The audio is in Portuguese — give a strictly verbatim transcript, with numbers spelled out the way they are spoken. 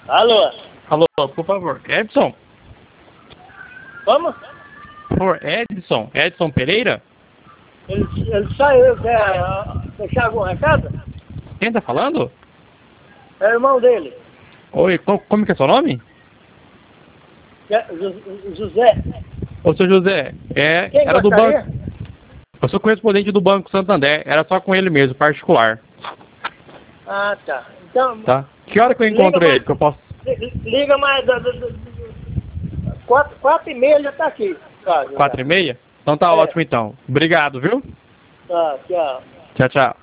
Alô? Alô, por favor, Edson? Como? Por favor, Edson? Edson Pereira? Ele, ele saiu, quer deixar algum recado? Quem tá falando? É o irmão dele. Oi, como, como que é seu nome? É, Ju- José. Ô, seu José, é, Quem era do gostaria? banco. Eu sou correspondente do Banco Santander, era só com ele mesmo, particular. Ah, tá. Então, Tá? Que hora que eu encontro liga ele, mais, que eu posso... li- liga mais, do, do, do, do- quatro, quatro e meia já tá aqui. Tá, José. Quatro e meia? Então tá É. ótimo então. Obrigado, viu? Tá, tchau. Tchau, tchau.